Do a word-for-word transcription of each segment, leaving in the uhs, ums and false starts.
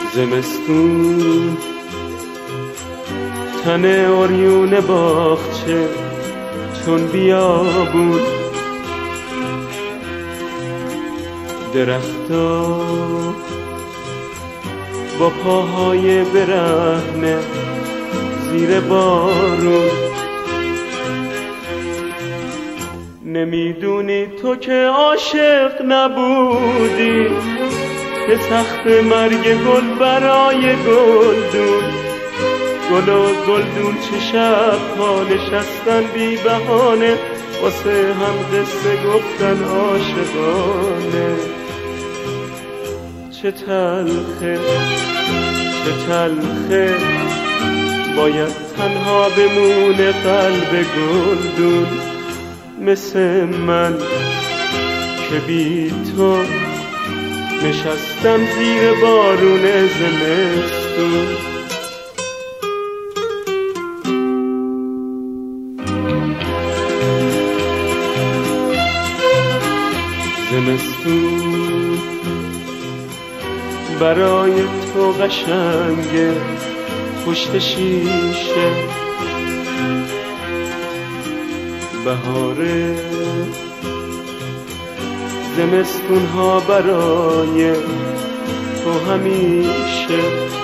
زمستون تن عریون باغچه چون بیابون، درختا با پاهای برهنه زیر بارون. نمیدونی تو که عاشق نبودی که تخت مرگ گل برای گلدون، گل و گلدون چه شب ها نشستن بی بهانه واسه هم قصه گفتن عاشقانه. چه تلخه چه تلخه باید تنها بمونه قلب گلدون، مثل من که بی تو نشستم زیر بارون زمستون. زمستون برای تو قشنگه پشت شیشه، بهاره زمستون ها برای تو همیشه.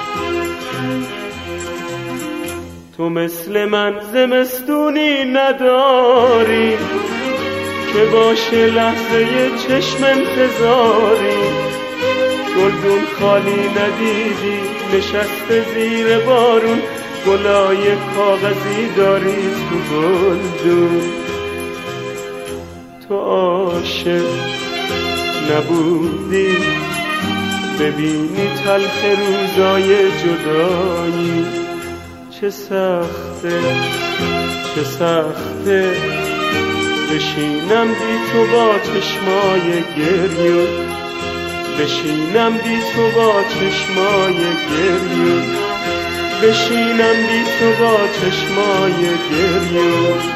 تو مثل من زمستونی نداری که باشه لحظه چشم انتظاری، گلدون خالی ندیدی نشسته زیر بارون، گلای کاغذی داری تو گلدون. تو عاشق نبودی ببینی تلخ روزای جدایی، چه سخته چه سخته بشینم بی تو با چشمای گریون، بشینم بی تو با چشمای گریون، بشینم بی تو با چشمای گریون.